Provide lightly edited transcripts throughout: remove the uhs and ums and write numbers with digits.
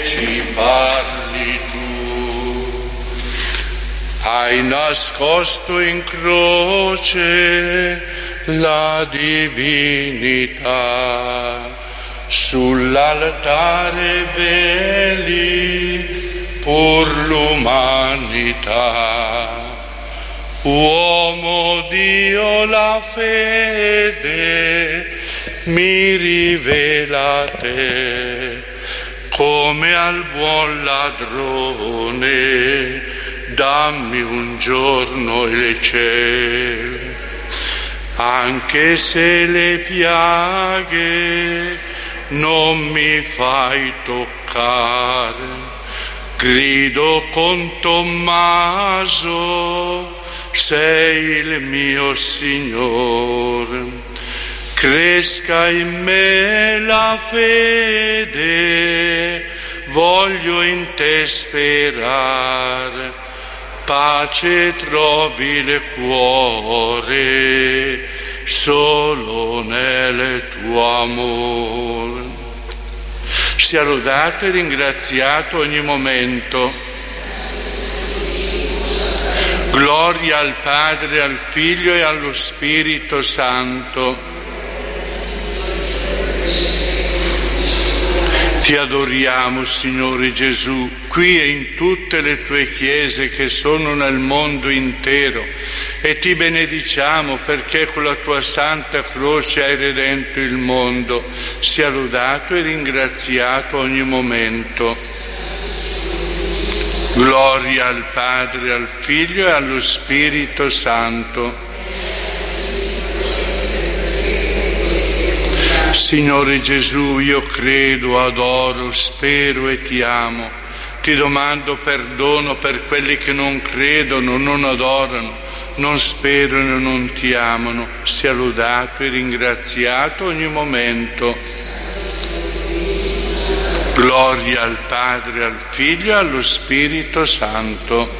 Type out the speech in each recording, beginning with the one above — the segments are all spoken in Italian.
ci parli tu. Hai nascosto in croce la divinità, sull'altare veli pur l'umanità. Uomo Dio, la fede mi rivela a te, come al buon ladrone dammi un giorno il cielo. Anche se le piaghe non mi fai toccare, grido con Tommaso, sei il mio Signore. Cresca in me la fede, voglio in te sperare, pace trovi il cuore solo nel tuo amore. Sia lodato e ringraziato ogni momento. Gloria al Padre, al Figlio e allo Spirito Santo. Ti adoriamo, Signore Gesù, qui e in tutte le tue chiese che sono nel mondo intero, e ti benediciamo perché con la tua santa croce hai redento il mondo. Sia lodato e ringraziato ogni momento. Gloria al Padre, al Figlio e allo Spirito Santo. Signore Gesù, io credo, adoro, spero e ti amo. Ti domando perdono per quelli che non credono, non adorano, non sperano e non ti amano. Sia lodato e ringraziato ogni momento. Gloria al Padre, al Figlio e allo Spirito Santo.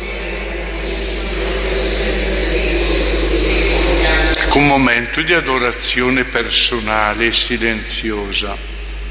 Un momento di adorazione personale e silenziosa.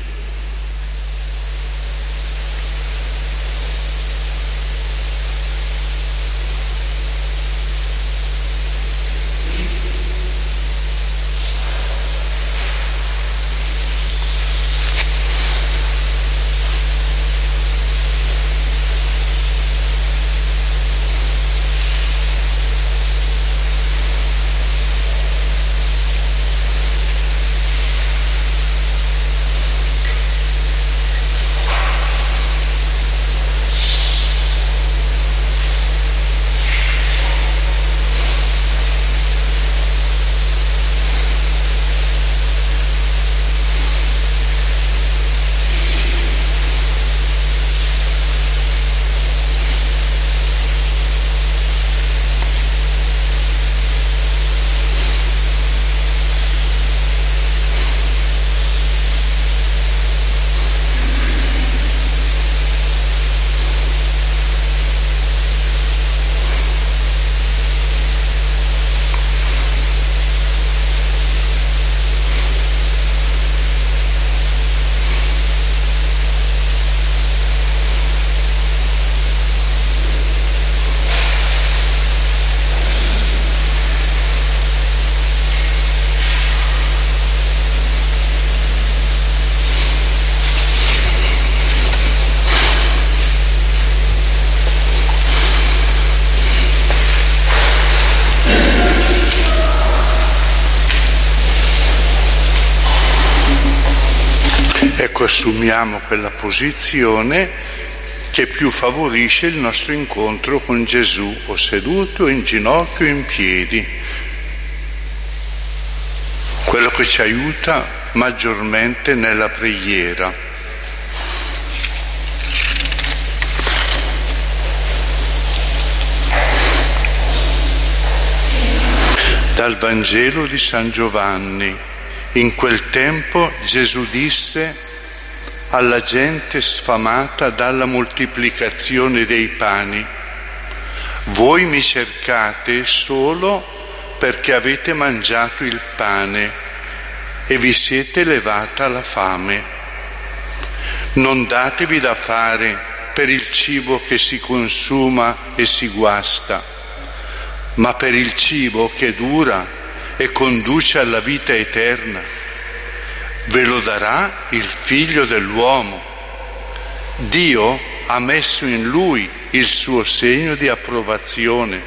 Ecco, assumiamo quella posizione che più favorisce il nostro incontro con Gesù, o seduto, in ginocchio, in piedi. Quello che ci aiuta maggiormente nella preghiera. Dal Vangelo di San Giovanni. In quel tempo Gesù disse alla gente sfamata dalla moltiplicazione dei pani: voi mi cercate solo perché avete mangiato il pane e vi siete levata la fame. Non datevi da fare per il cibo che si consuma e si guasta, ma per il cibo che dura e conduce alla vita eterna. Ve lo darà il Figlio dell'uomo. Dio ha messo in lui il suo segno di approvazione.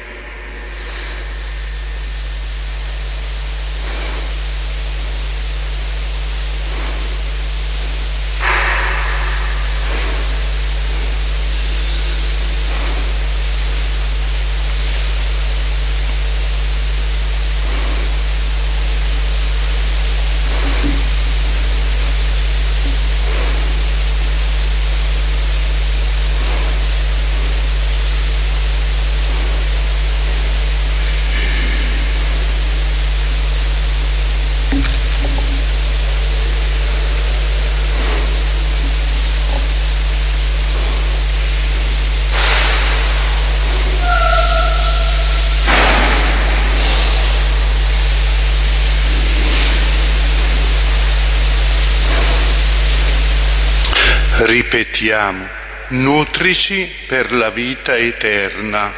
Ripetiamo, nutrici per la vita eterna.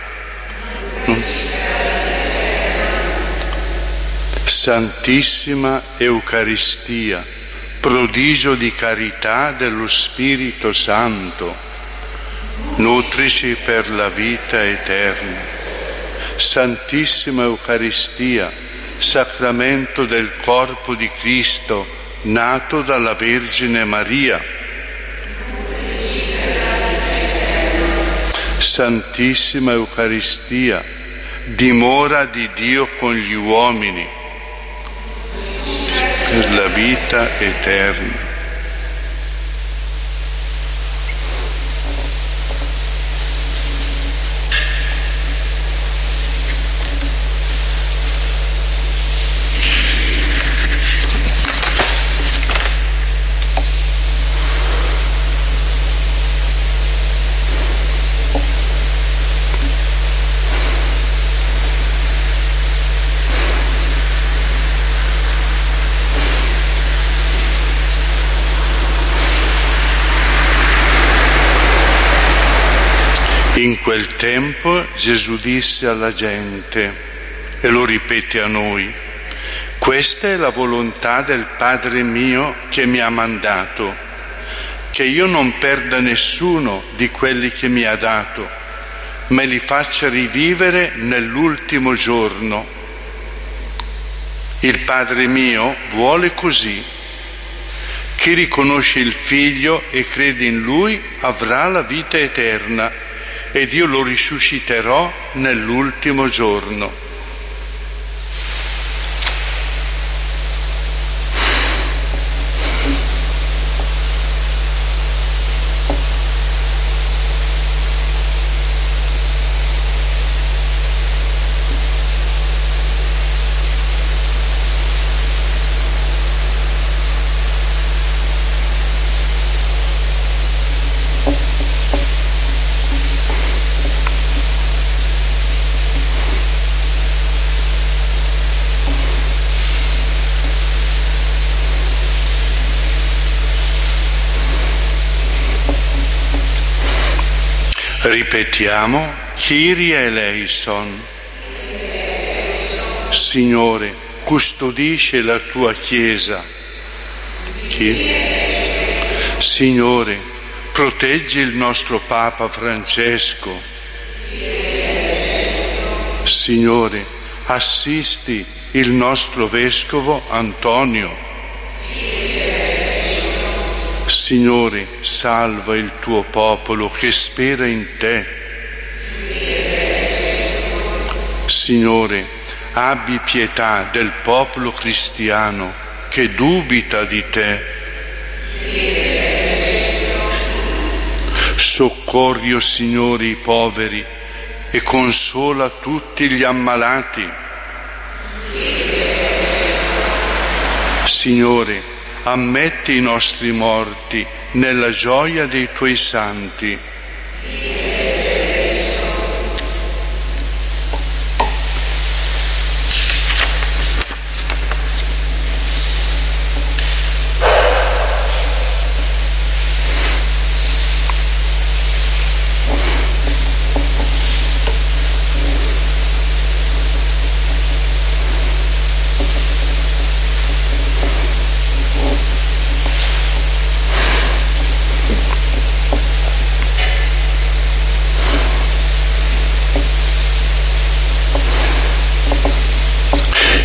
Santissima Eucaristia, prodigio di carità dello Spirito Santo, nutrici per la vita eterna. Santissima Eucaristia, sacramento del corpo di Cristo, nato dalla Vergine Maria. Santissima Eucaristia, dimora di Dio con gli uomini, per la vita eterna. In quel tempo Gesù disse alla gente, e lo ripete a noi: questa è la volontà del Padre mio che mi ha mandato, che io non perda nessuno di quelli che mi ha dato, ma li faccia rivivere nell'ultimo giorno. Il Padre mio vuole così. Chi riconosce il Figlio e crede in Lui avrà la vita eterna, ed io lo risusciterò nell'ultimo giorno. Ripetiamo, Kyrie eleison. Signore, custodisce la tua Chiesa. Signore, proteggi il nostro Papa Francesco. Signore, assisti il nostro Vescovo Antonio. Signore, salva il tuo popolo che spera in te. Signore, abbi pietà del popolo cristiano che dubita di te. Soccorri, o Signore, i poveri e consola tutti gli ammalati. Signore, ammetti i nostri morti nella gioia dei tuoi santi.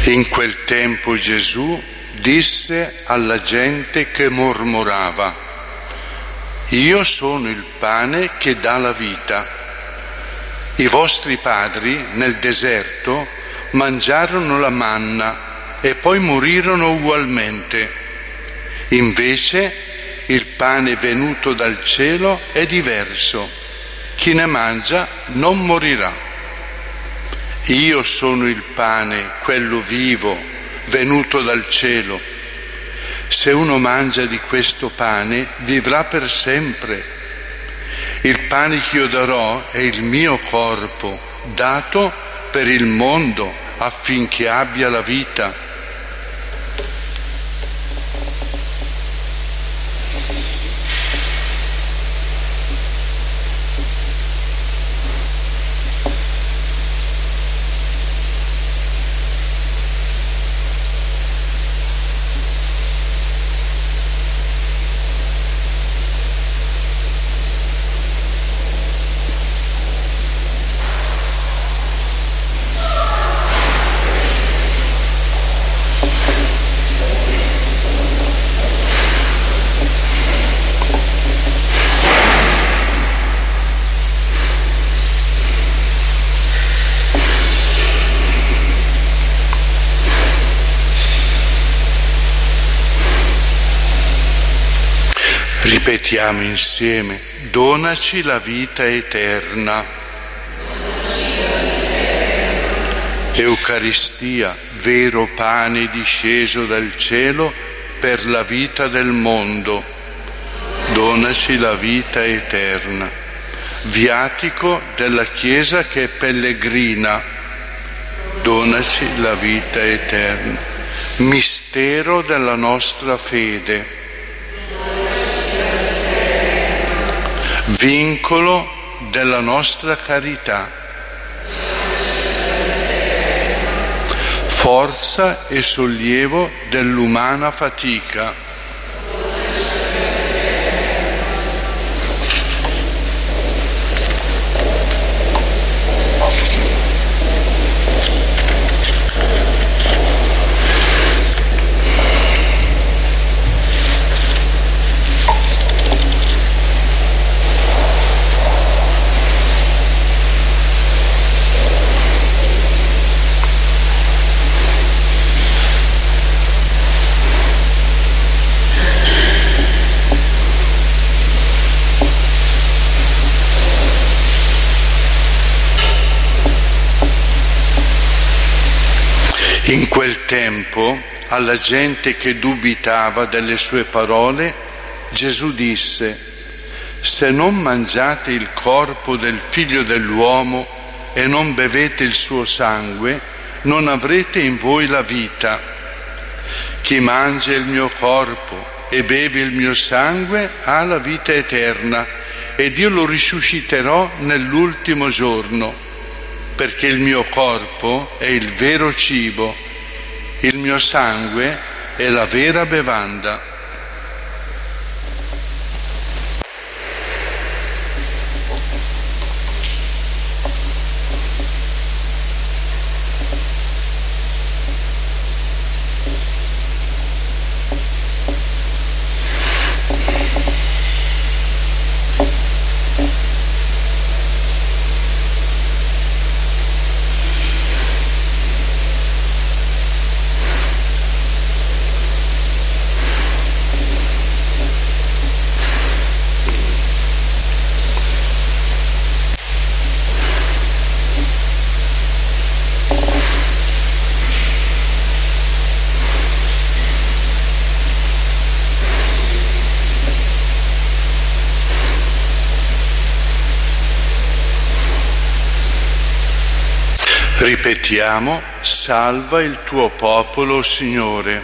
In quel tempo Gesù disse alla gente che mormorava: Io sono il pane che dà la vita. I vostri padri nel deserto mangiarono la manna e poi morirono ugualmente. Invece il pane venuto dal cielo è diverso. Chi ne mangia non morirà. Io sono il pane, quello vivo, venuto dal cielo. Se uno mangia di questo pane, vivrà per sempre. Il pane che io darò è il mio corpo, dato per il mondo, affinché abbia la vita. Ripetiamo insieme: donaci la vita eterna. Eucaristia, vero pane disceso dal cielo per la vita del mondo. Donaci la vita eterna. Viatico della Chiesa che è pellegrina. Donaci la vita eterna. Mistero della nostra fede. Vincolo della nostra carità, forza e sollievo dell'umana fatica. In quel tempo, alla gente che dubitava delle sue parole, Gesù disse: Se non mangiate il corpo del Figlio dell'uomo e non bevete il suo sangue, non avrete in voi la vita. Chi mangia il mio corpo e beve il mio sangue ha la vita eterna, ed io lo risusciterò nell'ultimo giorno. Perché il mio corpo è il vero cibo, il mio sangue è la vera bevanda. Ripetiamo: salva il tuo popolo, Signore.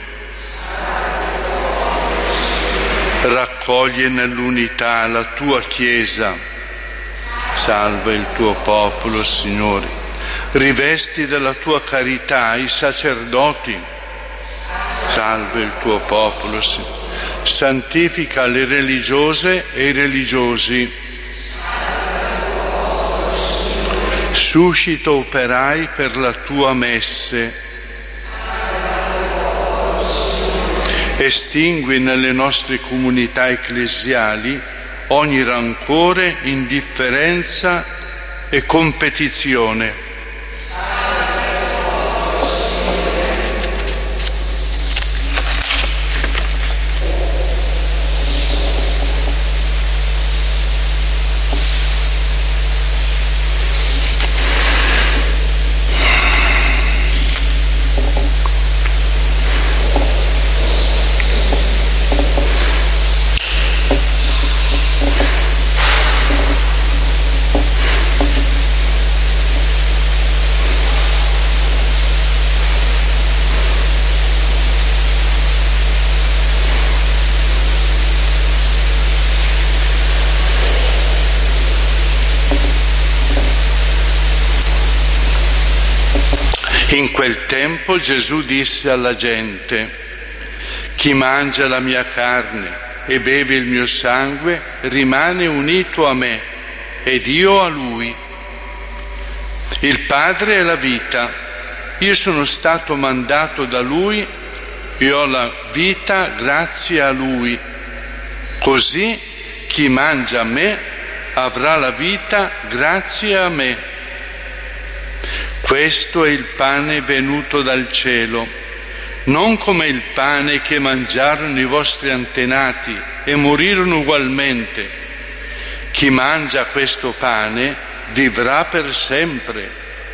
Raccoglie nell'unità la tua Chiesa. Salva il tuo popolo, Signore. Rivesti della tua carità i sacerdoti. Salva il tuo popolo, Signore. Santifica le religiose e i religiosi. Suscita operai per la tua messe. Estingui nelle nostre comunità ecclesiali ogni rancore, indifferenza e competizione. In quel tempo Gesù disse alla gente: chi mangia la mia carne e beve il mio sangue rimane unito a me ed io a lui. Il Padre è la vita, io sono stato mandato da lui e ho la vita grazie a lui. Così chi mangia me avrà la vita grazie a me. Questo è il pane venuto dal cielo, non come il pane che mangiarono i vostri antenati e morirono ugualmente. Chi mangia questo pane vivrà per sempre.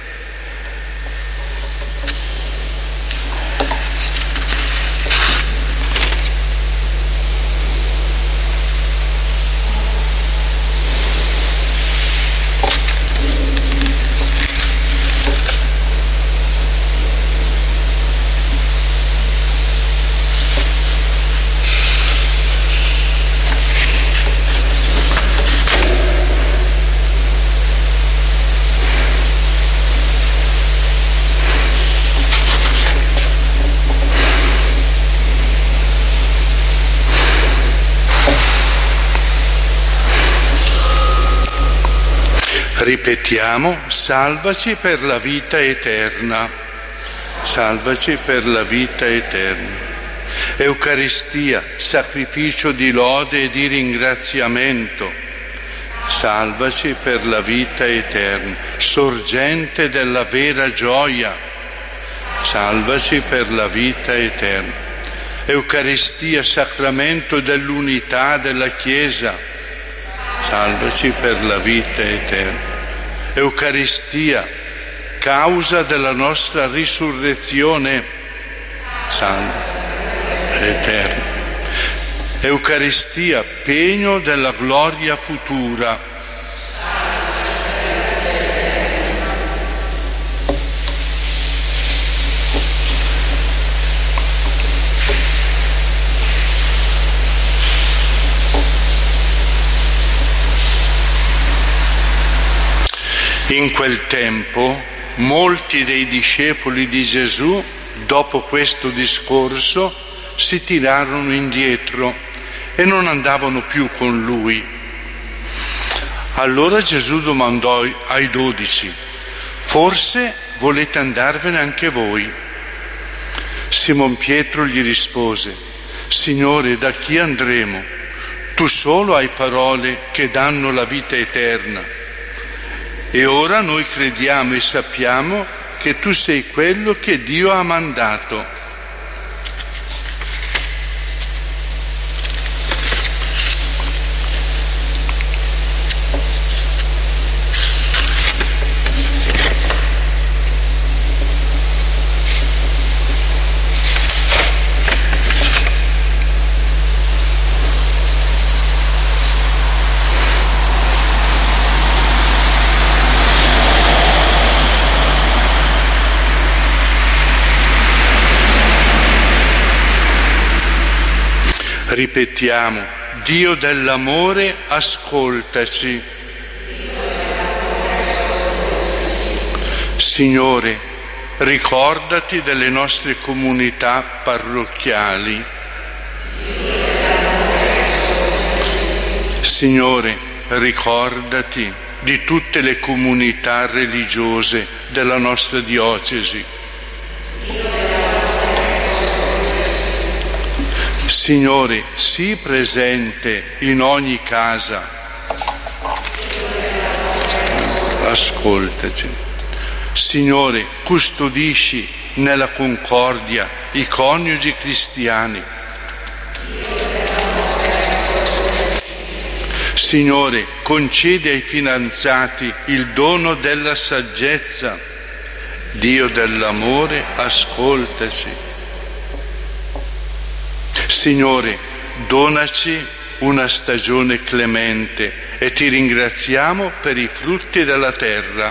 Ripetiamo: salvaci per la vita eterna. Salvaci per la vita eterna. Eucaristia, sacrificio di lode e di ringraziamento. Salvaci per la vita eterna. Sorgente della vera gioia. Salvaci per la vita eterna. Eucaristia, sacramento dell'unità della Chiesa. Salvaci per la vita eterna. Eucaristia, causa della nostra risurrezione. Salva eterna. Eucaristia, pegno della gloria futura. In quel tempo molti dei discepoli di Gesù, dopo questo discorso, si tirarono indietro e non andavano più con lui. Allora Gesù domandò ai 12: forse volete andarvene anche voi? Simon Pietro gli rispose: Signore, da chi andremo? Tu solo hai parole che danno la vita eterna. E ora noi crediamo e sappiamo che tu sei quello che Dio ha mandato. Ripetiamo: Dio dell'amore, ascoltaci. Signore, ricordati delle nostre comunità parrocchiali. Signore, ricordati di tutte le comunità religiose della nostra diocesi. Signore, sii presente in ogni casa. Ascoltaci. Signore, custodisci nella concordia i coniugi cristiani. Signore, concedi ai fidanzati il dono della saggezza. Dio dell'amore, ascoltaci. Signore, donaci una stagione clemente e ti ringraziamo per i frutti della terra.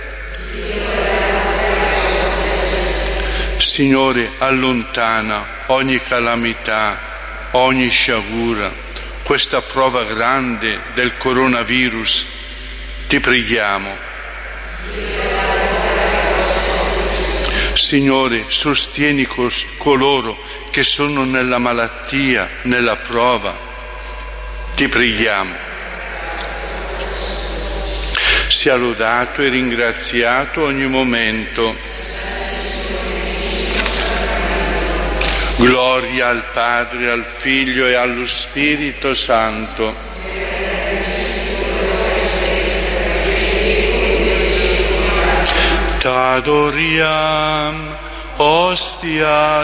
Signore, allontana ogni calamità, ogni sciagura, questa prova grande del coronavirus. Ti preghiamo. Signore, sostieni coloro che sono nella malattia, nella prova. Ti preghiamo. Sia lodato e ringraziato ogni momento. Gloria al Padre, al Figlio e allo Spirito Santo. T'adoriam, ostia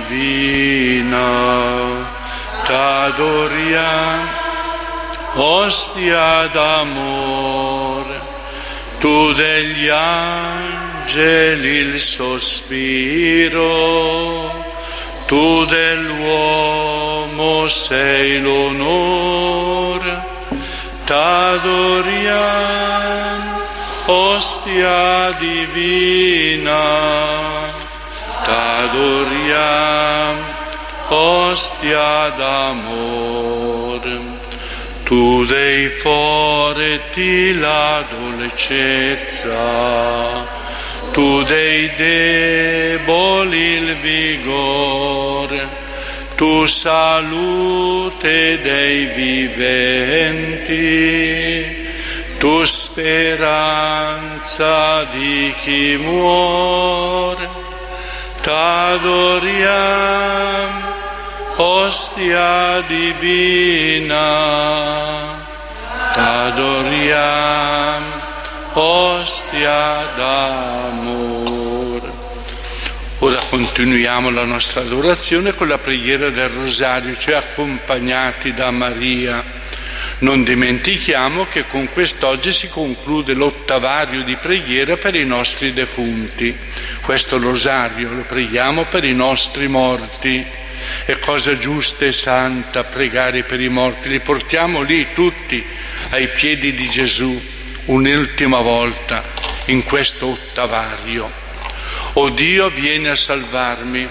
divina, t'adoriam, ostia d'amore, tu degli angeli il sospiro, tu dell'uomo sei l'onore, t'adoriam, ostia divina, t'adoriam, ostia d'amore, tu dei forti la dolcezza, tu dei deboli il vigore, tu salute dei viventi, tu speranza di chi muore, t'adoriam, ostia divina, t'adoriam, ostia d'amore. Ora continuiamo la nostra adorazione con la preghiera del Rosario, cioè accompagnati da Maria. Non dimentichiamo che con quest'oggi si conclude l'ottavario di preghiera per i nostri defunti. Questo rosario lo preghiamo per i nostri morti. È cosa giusta e santa pregare per i morti. Li portiamo lì tutti ai piedi di Gesù un'ultima volta in questo ottavario. O Dio, vieni a salvarmi.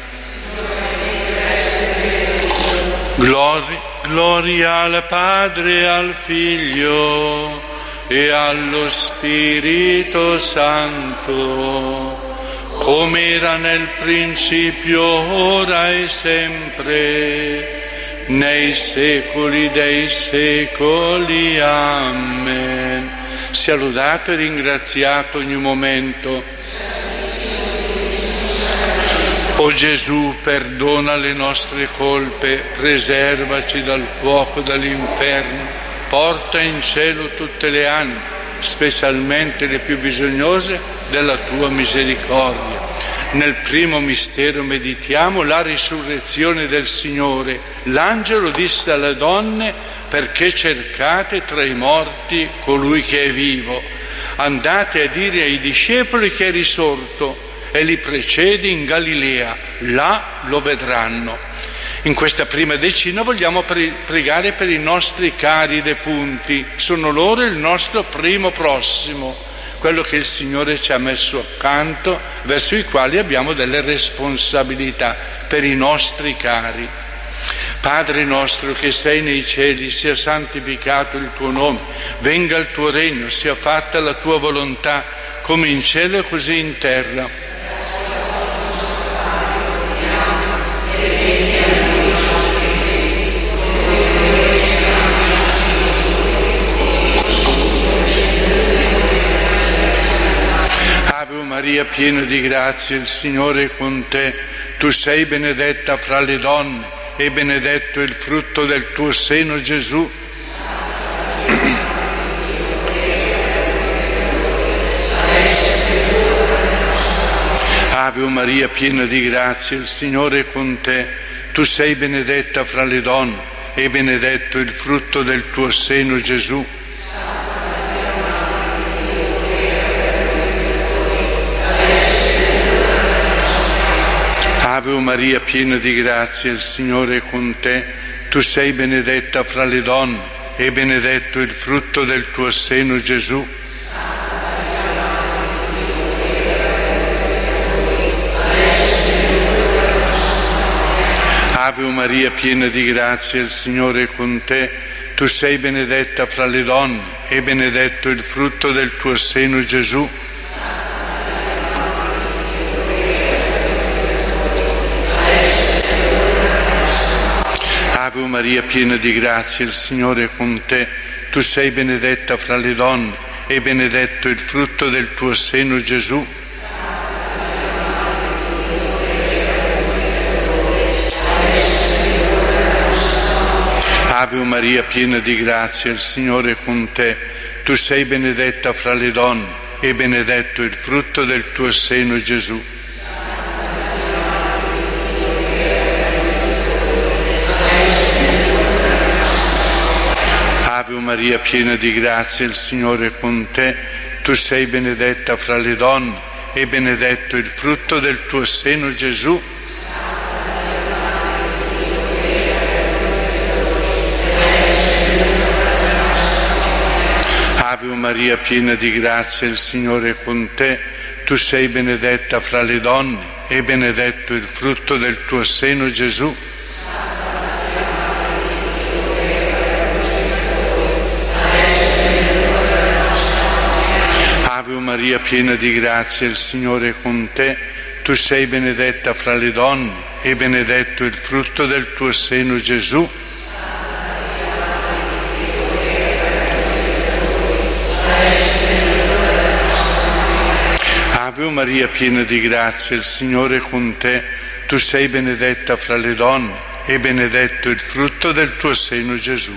Gloria al Padre, al Figlio e allo Spirito Santo, come era nel principio, ora e sempre, nei secoli dei secoli. Amen. Sia lodato e ringraziato ogni momento. O Gesù, perdona le nostre colpe, preservaci dal fuoco dell'inferno, porta in cielo tutte le anime, specialmente le più bisognose della tua misericordia. Nel primo mistero meditiamo la risurrezione del Signore. L'angelo disse alle donne: perché cercate tra i morti colui che è vivo? Andate a dire ai discepoli che è risorto e li precede in Galilea, là lo vedranno. In questa prima decina vogliamo pregare per i nostri cari defunti. Sono loro il nostro primo prossimo, quello che il Signore ci ha messo accanto, verso i quali abbiamo delle responsabilità, per i nostri cari. Padre nostro che sei nei cieli, sia santificato il tuo nome, venga il tuo regno, sia fatta la tua volontà, come in cielo e così in terra. Maria, piena di grazia, il Signore è con te. Tu sei benedetta fra le donne e benedetto il frutto del tuo seno, Gesù. Ave Maria, piena di grazia, il Signore è con te. Tu sei benedetta fra le donne e benedetto il frutto del tuo seno, Gesù. Ave Maria, piena di grazia, il Signore è con te. Tu sei benedetta fra le donne e benedetto il frutto del tuo seno, Gesù. Ave Maria, piena di grazia, il Signore è con te. Tu sei benedetta fra le donne e benedetto il frutto del tuo seno, Gesù. Ave Maria, piena di grazia, il Signore è con te. Tu sei benedetta fra le donne e benedetto il frutto del tuo seno, Gesù. Ave Maria, piena di grazia, il Signore è con te. Tu sei benedetta fra le donne e benedetto il frutto del tuo seno, Gesù. Ave Maria, piena di grazia, il Signore è con te. Tu sei benedetta fra le donne e benedetto il frutto del tuo seno, Gesù. Ave Maria, piena di grazia, il Signore è con te. Tu sei benedetta fra le donne e benedetto il frutto del tuo seno, Gesù. Ave Maria, piena di grazia, il Signore è con te. Tu sei benedetta fra le donne e benedetto il frutto del tuo seno, Gesù. Ave Maria, piena di grazia, il Signore è con te. Tu sei benedetta fra le donne e benedetto il frutto del tuo seno, Gesù.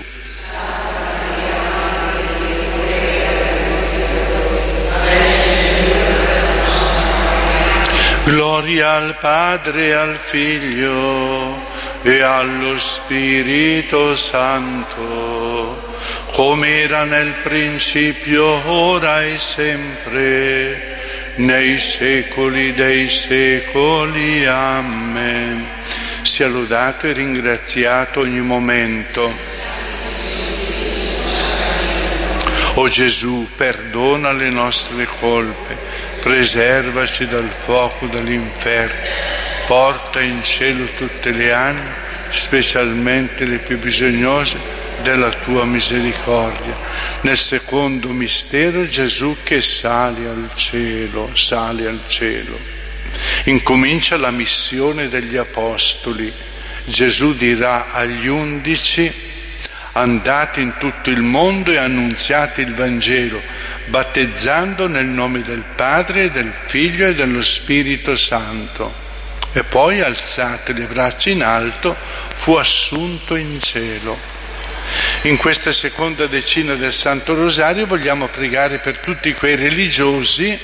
Gloria al Padre e al Figlio e allo Spirito Santo, come era nel principio, ora e sempre, nei secoli dei secoli. Amen. Sia lodato e ringraziato ogni momento. O Gesù, perdona le nostre colpe, preservaci dal fuoco dell'inferno, porta in cielo tutte le anime, specialmente le più bisognose della tua misericordia. Nel secondo mistero, Gesù che sale al cielo. Incomincia la missione degli apostoli. Gesù dirà agli 11: andate in tutto il mondo e annunziate il Vangelo, battezzando nel nome del Padre, del Figlio e dello Spirito Santo. E poi, alzate le braccia in alto, fu assunto in cielo. In questa seconda decina del Santo Rosario vogliamo pregare per tutti quei religiosi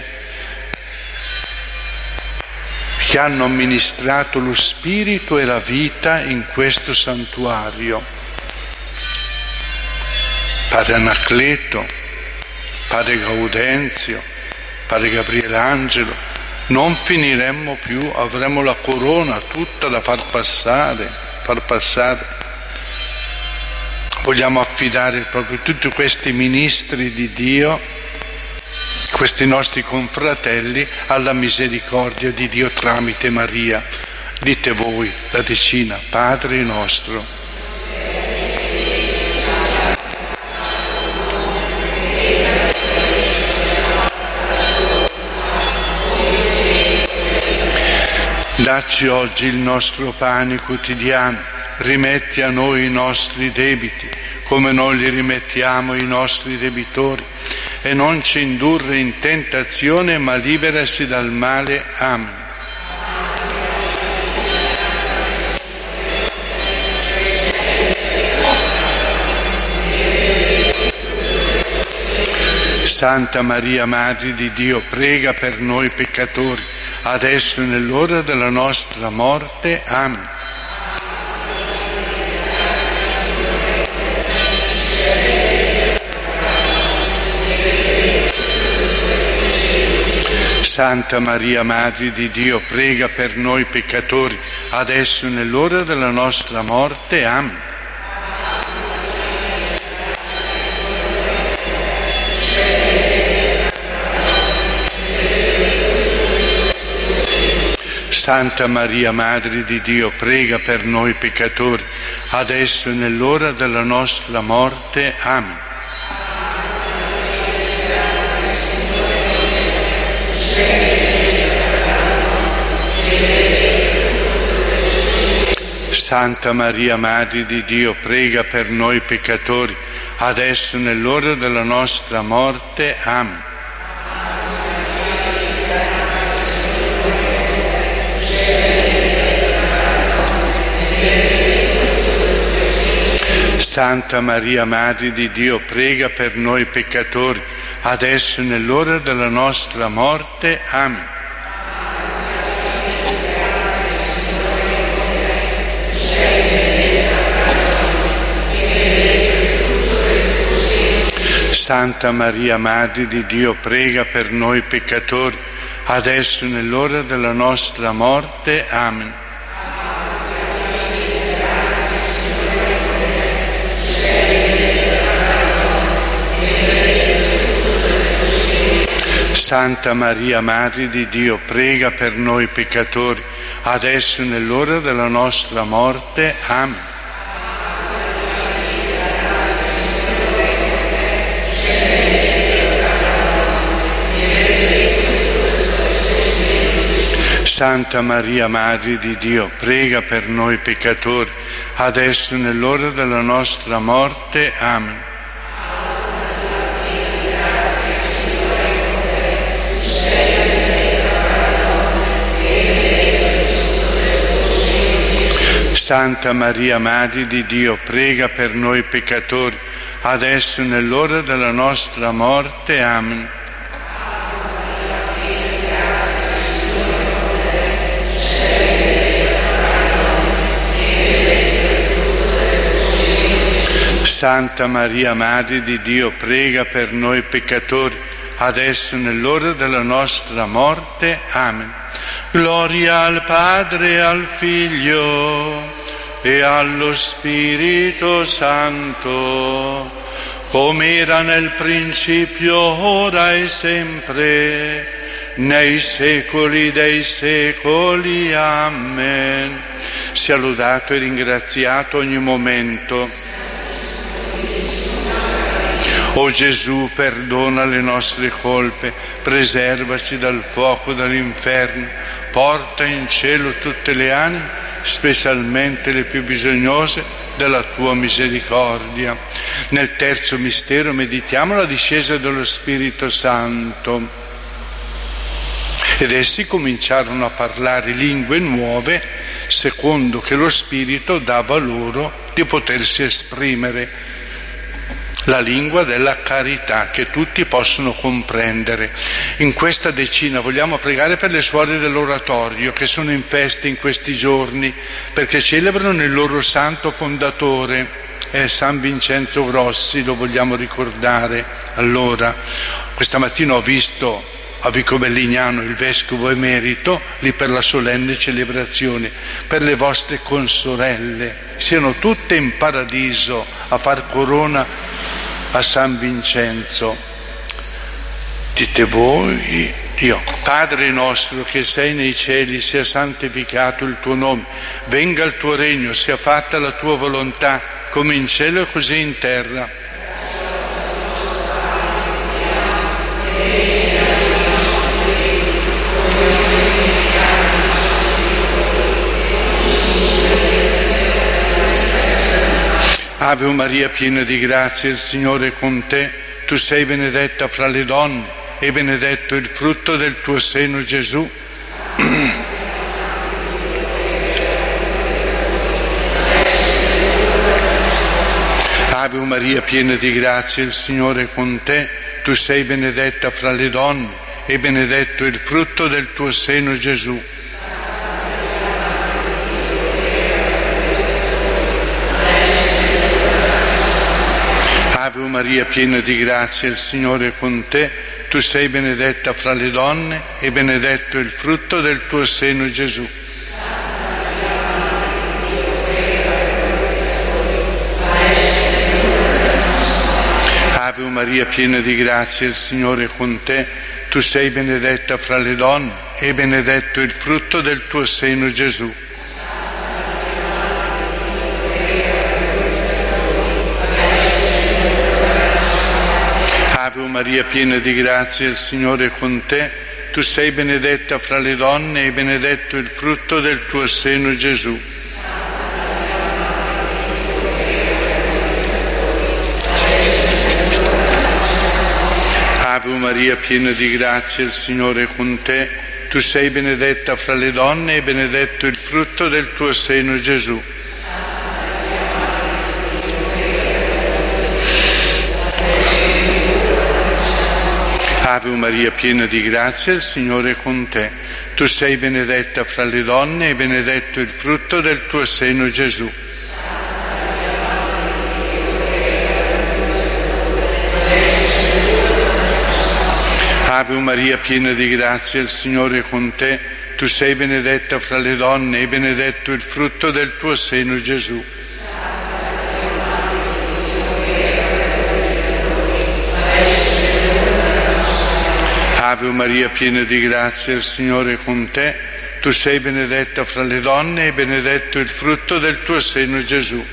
che hanno amministrato lo spirito e la vita in questo santuario. Padre Anacleto, Padre Gaudenzio, Padre Gabriele Angelo. Non finiremmo più, avremo la corona tutta da far passare. Vogliamo affidare proprio tutti questi ministri di Dio, questi nostri confratelli, alla misericordia di Dio tramite Maria. Dite voi la decina: Padre nostro. Dacci oggi il nostro pane quotidiano, rimetti a noi i nostri debiti, come noi li rimettiamo ai nostri debitori, e non ci indurre in tentazione, ma liberaci dal male. Amen. Santa Maria, Madre di Dio, prega per noi peccatori, adesso e nell'ora della nostra morte. Amen. Santa Maria, Madre di Dio, prega per noi peccatori, adesso e nell'ora della nostra morte. Amen. Santa Maria, Madre di Dio, prega per noi peccatori, adesso e nell'ora della nostra morte. Amen. Santa Maria, Madre di Dio, prega per noi peccatori, adesso e nell'ora della nostra morte. Amen. Santa Maria, Madre di Dio, prega per noi peccatori, adesso e nell'ora della nostra morte. Amen. Santa Maria, Madre di Dio, prega per noi peccatori, adesso e nell'ora della nostra morte. Amen. Santa Maria, Madre di Dio, prega per noi peccatori, adesso e nell'ora della nostra morte. Amen. Santa Maria, Madre di Dio, prega per noi peccatori, adesso e nell'ora della nostra morte. Amen. Santa Maria, Madre di Dio, prega per noi peccatori, adesso e nell'ora della nostra morte. Amen. Santa Maria, Madre di Dio, prega per noi peccatori, adesso e nell'ora della nostra morte. Amen. Gloria al Padre, al Figlio e allo Spirito Santo, come era nel principio, ora e sempre, nei secoli dei secoli. Amen. Sia lodato e ringraziato ogni momento. O Gesù, perdona le nostre colpe, preservaci dal fuoco dell'inferno, porta in cielo tutte le anime, specialmente le più bisognose della tua misericordia. Nel terzo mistero meditiamo la discesa dello Spirito Santo. Ed essi cominciarono a parlare lingue nuove, secondo che lo Spirito dava loro di potersi esprimere. La lingua della carità che tutti possono comprendere. In questa decina vogliamo pregare per le suore dell'oratorio che sono in festa in questi giorni perché celebrano il loro santo fondatore, San Vincenzo Grossi, lo vogliamo ricordare. Allora, questa mattina ho visto a Vico Bellignano il vescovo emerito lì per la solenne celebrazione, per le vostre consorelle, siano tutte in paradiso a far corona a San Vincenzo. Dite voi, Dio. Padre nostro che sei nei cieli, sia santificato il tuo nome, venga il tuo regno, sia fatta la tua volontà, come in cielo e così in terra. Ave Maria, piena di grazia, il Signore è con te. Tu sei benedetta fra le donne e benedetto il frutto del tuo seno, Gesù. Ave Maria, piena di grazia, il Signore è con te. tu sei benedetta fra le donne e benedetto il frutto del tuo seno, Gesù. Ave Maria, piena di grazia, il Signore è con te. Tu sei benedetta fra le donne e benedetto il frutto del tuo seno, Gesù. Ave Maria, piena di grazia, il Signore è con te. Tu sei benedetta fra le donne e benedetto il frutto del tuo seno, Gesù. Ave Maria, piena di grazia, il Signore è con te. Tu sei benedetta fra le donne e benedetto il frutto del tuo seno, Gesù. Ave Maria, piena di grazia, il Signore è con te. Tu sei benedetta fra le donne e benedetto il frutto del tuo seno, Gesù. Ave Maria, piena di grazia, il Signore è con te. Tu sei benedetta fra le donne e benedetto il frutto del tuo seno, Gesù. Ave Maria, piena di grazia, il Signore è con te. Tu sei benedetta fra le donne e benedetto il frutto del tuo seno, Gesù. Ave Maria, piena di grazia, il Signore è con te. Tu sei benedetta fra le donne e benedetto il frutto del tuo seno, Gesù.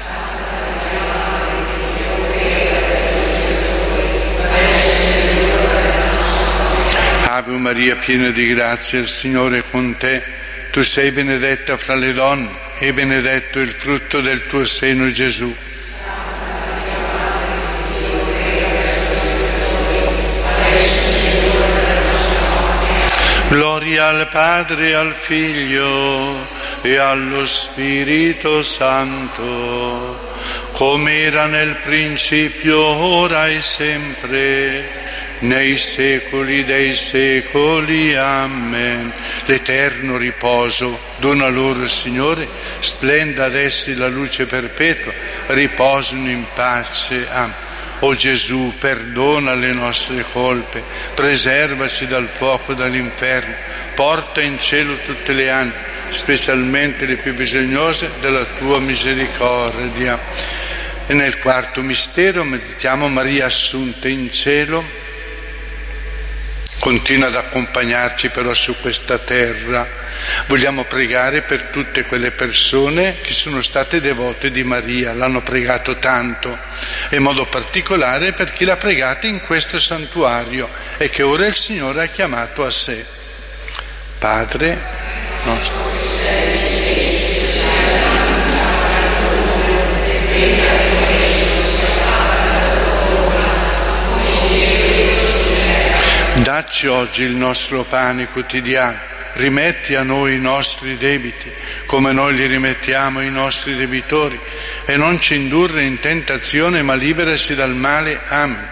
Ave Maria, piena di grazia, il Signore è con te. Tu sei benedetta fra le donne e benedetto il frutto del tuo seno, Gesù. Gloria al Padre, al Figlio e allo Spirito Santo, come era nel principio, ora e sempre, nei secoli dei secoli. Amen. L'eterno riposo dona loro il Signore, splenda ad essi la luce perpetua, riposino in pace. Amen. O Gesù, perdona le nostre colpe, preservaci dal fuoco dall'inferno, porta in cielo tutte le anime, specialmente le più bisognose della tua misericordia. E nel quarto mistero meditiamo Maria assunta in cielo. Continua ad accompagnarci però su questa terra. Vogliamo pregare per tutte quelle persone che sono state devote di Maria, l'hanno pregato tanto, e in modo particolare per chi l'ha pregata in questo santuario e che ora il Signore ha chiamato a sé. Padre nostro. Dacci oggi il nostro pane quotidiano, rimetti a noi i nostri debiti, come noi li rimettiamo ai nostri debitori, e non ci indurre in tentazione, ma liberaci dal male. Amen.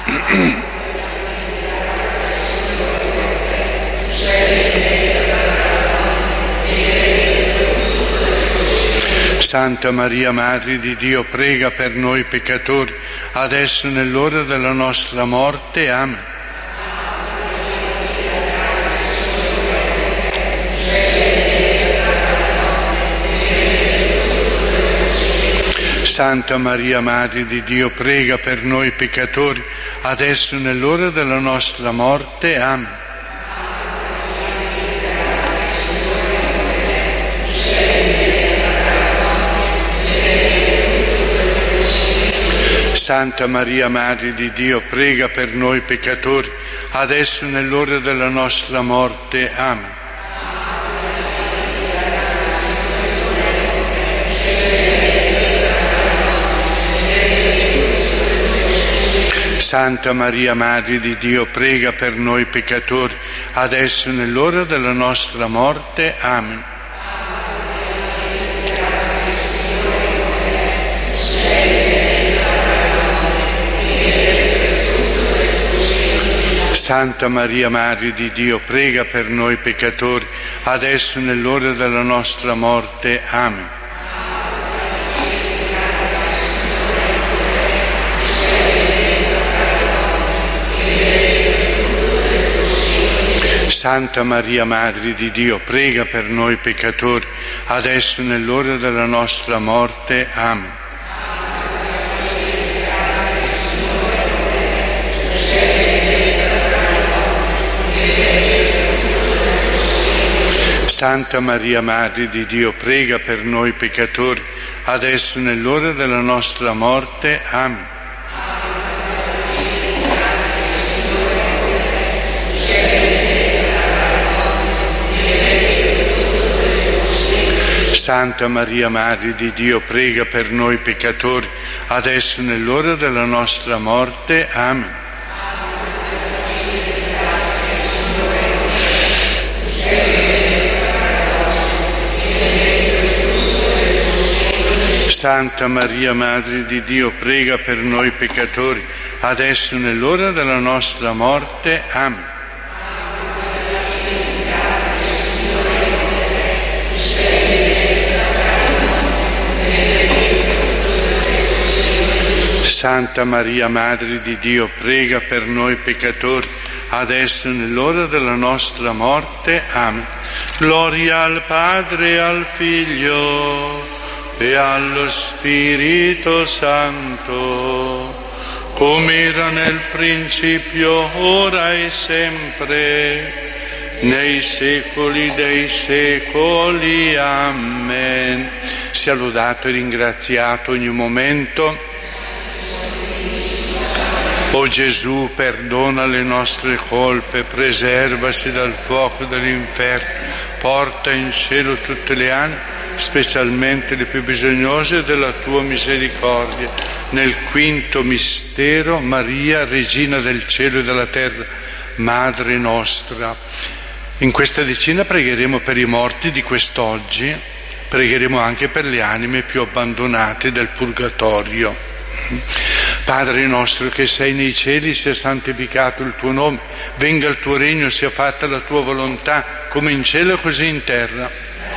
Santa Maria, Madre di Dio, prega per noi peccatori, adesso e nell'ora della nostra morte. Amen. Santa Maria, Madre di Dio, prega per noi peccatori, adesso e nell'ora della nostra morte. Amen. Santa Maria, Madre di Dio, prega per noi peccatori, adesso e nell'ora della nostra morte. Amen. Santa Maria, Madre di Dio, prega per noi peccatori, adesso e nell'ora della nostra morte. Amen. Santa Maria, Madre di Dio, prega per noi peccatori, adesso e nell'ora della nostra morte. Amen. Santa Maria, Madre di Dio, prega per noi peccatori, adesso e nell'ora della nostra morte. Amen. Santa Maria, Madre di Dio, prega per noi peccatori, adesso e nell'ora della nostra morte. Amen. Santa Maria, Madre di Dio, prega per noi peccatori, adesso e nell'ora della nostra morte. Amen. Santa Maria, Madre di Dio, prega per noi peccatori, adesso e nell'ora della nostra morte. Amen. Santa Maria, Madre di Dio, prega per noi peccatori, adesso e nell'ora della nostra morte. Amen. Gloria al Padre e al Figlio e allo Spirito Santo, come era nel principio, ora e sempre, nei secoli dei secoli. Amen. Sia lodato e ringraziato ogni momento. O Gesù, perdona le nostre colpe, preservaci dal fuoco dell'inferno, porta in cielo tutte le anime, specialmente le più bisognose della tua misericordia. Nel quinto mistero, Maria, Regina del cielo e della terra, Madre nostra. In questa decina pregheremo per i morti di quest'oggi, pregheremo anche per le anime più abbandonate del purgatorio. Padre nostro che sei nei cieli, sia santificato il tuo nome, venga il tuo regno, sia fatta la tua volontà, come in cielo così in terra.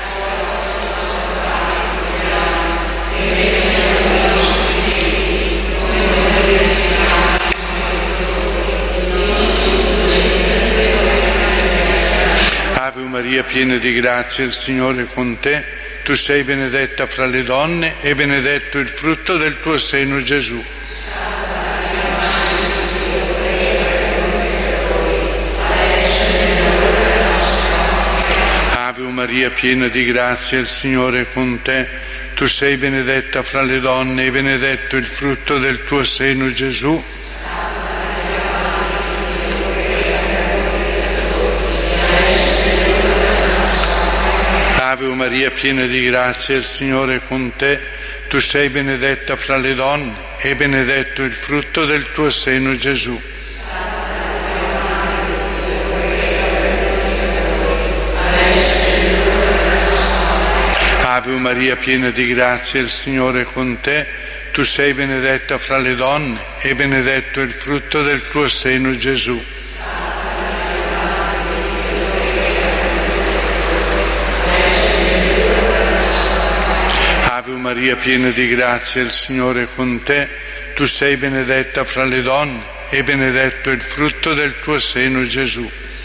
Ave Maria, piena di grazia, il Signore è con te. Tu sei benedetta fra le donne e benedetto il frutto del tuo seno, Gesù. Ave Maria, piena di grazia, il Signore è con te. Tu sei benedetta fra le donne e benedetto il frutto del tuo seno, Gesù. Ave Maria, piena di grazia, il Signore è con te. Tu sei benedetta fra le donne e benedetto il frutto del tuo seno, Gesù. Ave Maria, piena di grazia, il Signore è con te. Tu sei benedetta fra le donne e benedetto il frutto del tuo seno, Gesù. Ave Maria, piena di grazia, il Signore è con te. Tu sei benedetta fra le donne e benedetto il frutto del tuo seno, Gesù.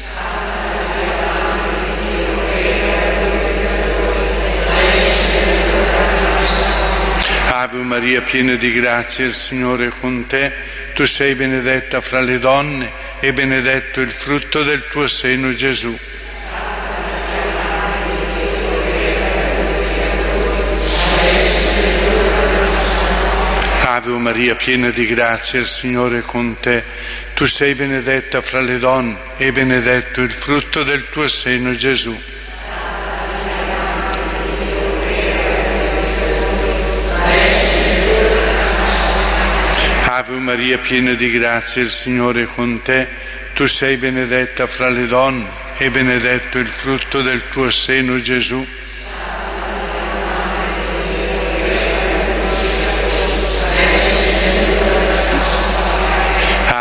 Ave Maria, piena di grazia, il Signore è con te. Tu sei benedetta fra le donne e benedetto il frutto del tuo seno, Gesù. Ave Maria, piena di grazia, il Signore è con te. Tu sei benedetta fra le donne e benedetto il frutto del tuo seno, Gesù. Ave Maria, piena di grazia, il Signore è con te. Tu sei benedetta fra le donne e benedetto il frutto del tuo seno, Gesù.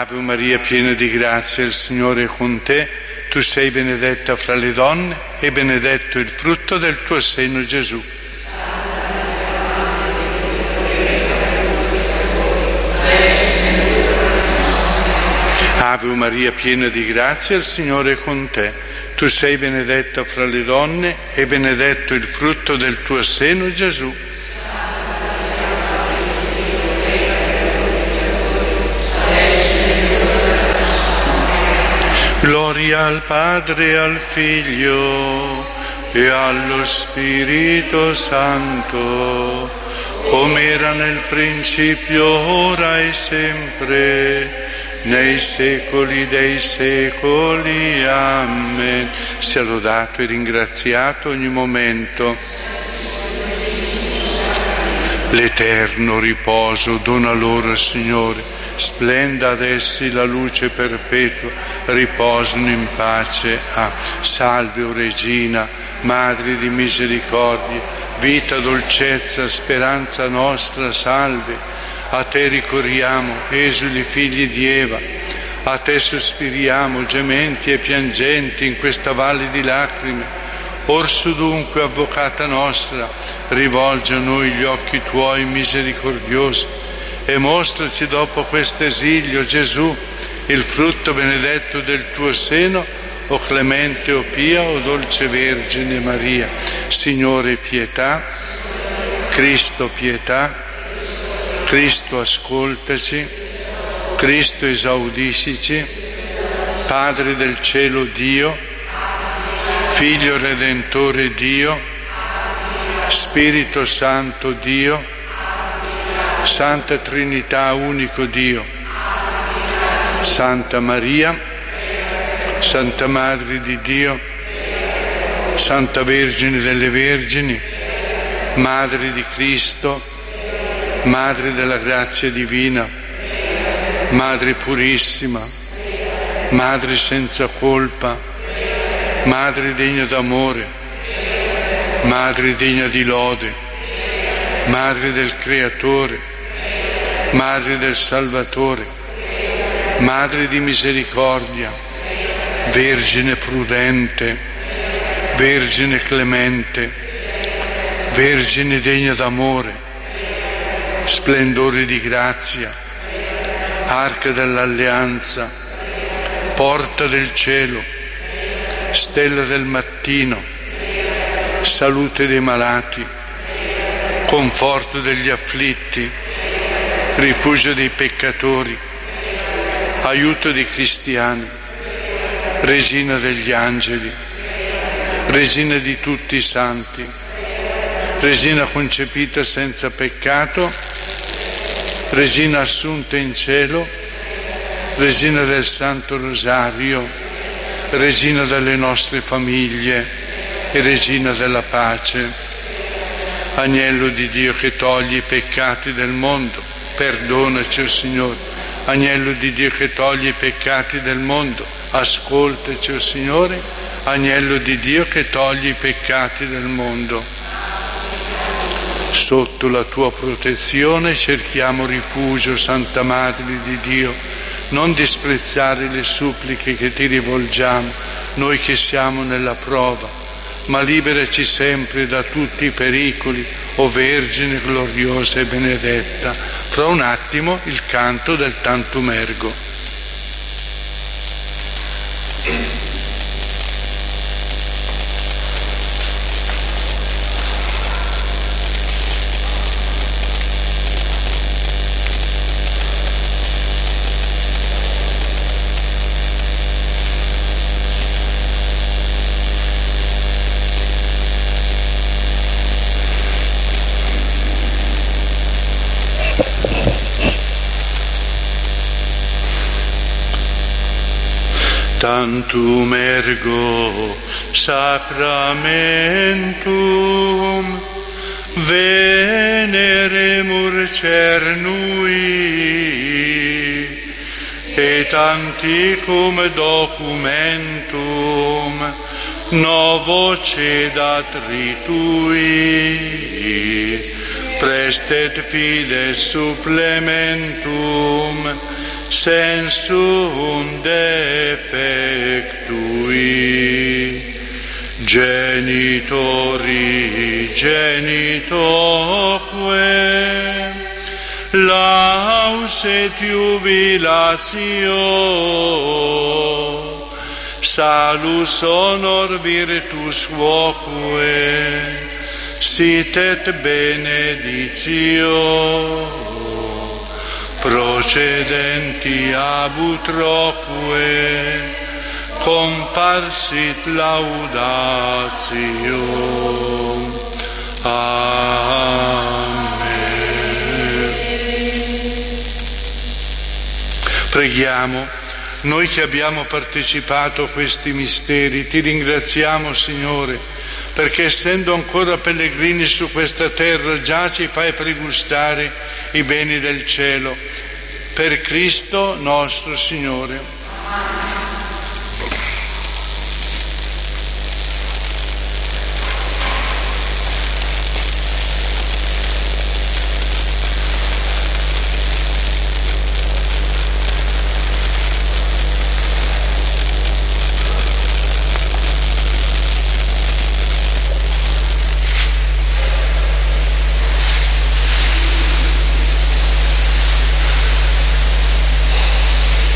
Ave Maria, piena di grazia, il Signore è con te. Tu sei benedetta fra le donne e benedetto il frutto del tuo seno, Gesù. Ave Maria, piena di grazia, il Signore è con te. Tu sei benedetta fra le donne e benedetto il frutto del tuo seno, Gesù. Gloria al Padre e al Figlio e allo Spirito Santo, come era nel principio, ora e sempre, nei secoli dei secoli. Amen. Sia lodato e ringraziato ogni momento. L'eterno riposo dona loro, Signore. Splenda ad essi la luce perpetua, riposano in pace. Salve, o Regina, Madre di misericordia, vita, dolcezza, speranza nostra, salve. A te ricorriamo, esuli figli di Eva, a te sospiriamo, gementi e piangenti in questa valle di lacrime. Orso dunque, avvocata nostra, rivolgi a noi gli occhi tuoi misericordiosi e mostraci dopo questo esilio, Gesù, il frutto benedetto del tuo seno, o clemente, o pia, o dolce Vergine Maria. Signore, pietà. Cristo, pietà. Cristo, ascoltaci. Cristo, esaudiscici. Padre del cielo Dio, Figlio Redentore Dio, Spirito Santo Dio, Santa Trinità, unico Dio, Santa Maria, Santa Madre di Dio, Santa Vergine delle Vergini, Madre di Cristo, Madre della grazia divina, Madre purissima, Madre senza colpa, Madre degna d'amore, Madre degna di lode, Madre del Creatore, Madre del Salvatore, Madre di misericordia, Vergine prudente, Vergine clemente, Vergine degna d'amore, splendore di grazia, arca dell'alleanza, porta del cielo, stella del mattino, salute dei malati, conforto degli afflitti, rifugio dei peccatori, aiuto dei cristiani, Regina degli angeli, Regina di tutti i santi, Regina concepita senza peccato, Regina assunta in cielo, Regina del Santo Rosario, Regina delle nostre famiglie e Regina della pace. Agnello di Dio che togli i peccati del mondo, perdonaci, o Signore. Agnello di Dio che toglie i peccati del mondo, ascoltaci, o Signore. Agnello di Dio che toglie i peccati del mondo. Sotto la tua protezione cerchiamo rifugio, Santa Madre di Dio. Non disprezzare le suppliche che ti rivolgiamo, noi che siamo nella prova, ma liberaci sempre da tutti i pericoli, o Vergine gloriosa e benedetta. Fra un attimo il canto del Tantum Ergo. Tantum ergo sacramentum veneremur cernui et antiquum documentum novo cedat ritui prestet fides supplementum sensum defectui, genitori genitoque, laus et jubilatio, salus honor virtus quoque, sit et beneditio, procedenti ab utroque, comparsit laudatio. Amen. Preghiamo. Noi che abbiamo partecipato a questi misteri, ti ringraziamo, Signore, perché essendo ancora pellegrini su questa terra già ci fai pregustare i beni del cielo. Per Cristo nostro Signore.